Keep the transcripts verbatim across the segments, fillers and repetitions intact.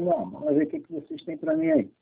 João. Vamos ver o que, que vocês têm para mim aí.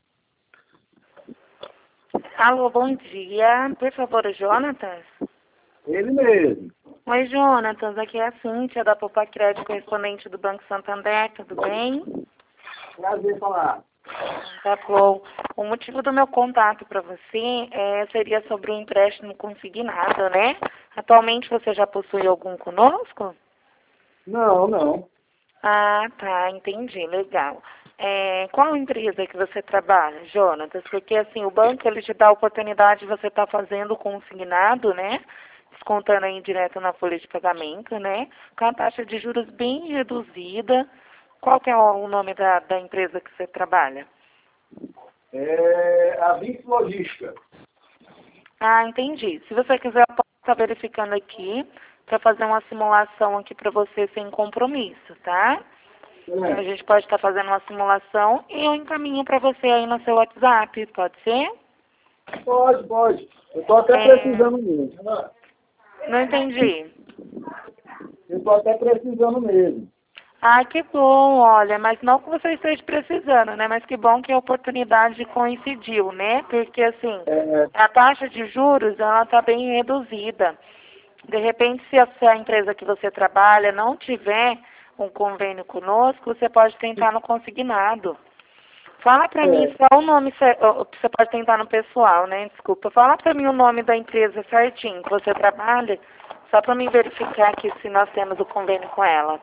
Alô, bom dia. Por favor, o Jonatas? Ele mesmo. Oi, Jonatas. Aqui é a Cíntia, da Poupa Crédito, correspondente do Banco Santander. Tudo bem? Prazer falar. Tá bom. O motivo do meu contato para você é, seria sobre o empréstimo consignado, né? Atualmente você já possui algum conosco? Não, não. Ah, tá. Entendi. Legal. É, qual empresa que você trabalha, Jonatas? Porque, assim, o banco, ele te dá a oportunidade de você estar fazendo consignado, né? Descontando aí direto na folha de pagamento, né? Com a taxa de juros bem reduzida. Qual que é o nome da, da empresa que você trabalha? É a Vix Logística. Ah, entendi. Se você quiser, eu posso estar verificando aqui para fazer uma simulação aqui para você sem compromisso, tá? É. A gente pode estar fazendo uma simulação e eu encaminho para você aí no seu WhatsApp, pode ser? Pode, pode. Eu estou até É... precisando mesmo. Não entendi. Eu estou até precisando mesmo. Ah, que bom, olha, mas não que você esteja precisando, né? Mas que bom que a oportunidade coincidiu, né? Porque, assim, É, a taxa de juros, ela está bem reduzida. De repente, se a, se a empresa que você trabalha não tiver um convênio conosco, você pode tentar no consignado. Fala para mim é, só o nome, cer- ó, você pode tentar no pessoal, né? Desculpa. Fala para mim o nome da empresa certinho que você trabalha, só para mim verificar aqui se nós temos o convênio com ela.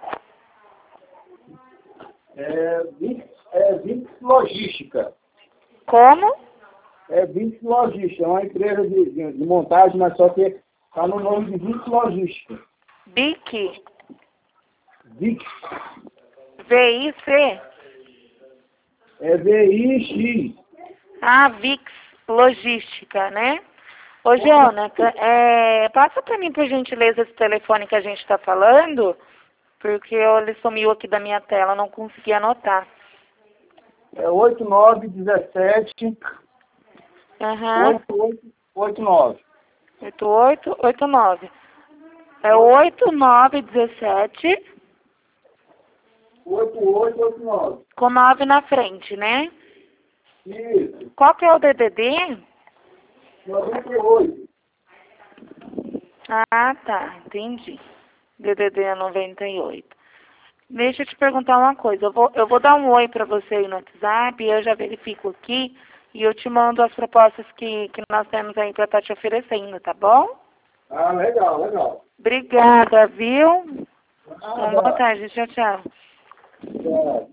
é, Vix, é Vix Logística. Como? É Vix Logística. É uma empresa de, de, de montagem, mas só que está no nome de Vix Logística. B I C? Vix. V I C? É V I X. Ah, Vix Logística, né? Ô, Jonathan, é, passa para mim, por gentileza, esse telefone que a gente está falando, porque ele sumiu aqui da minha tela, não consegui anotar. É oito nove um sete Aham, oito oito oito nove. oito oito oito nove. É oito nove um sete oito oito oito nove. com nove na frente, né? Isso. Qual que é o D D D? noventa e oito. Ah, tá, entendi. D D D é noventa e oito. Deixa eu te perguntar uma coisa. Eu vou, eu vou dar um oi para você aí no WhatsApp, eu já verifico aqui e eu te mando as propostas que, que nós temos aí para estar te oferecendo, tá bom? Ah, legal, legal. Obrigada, viu? Ah, Uma boa tarde. Tchau, tchau. tá.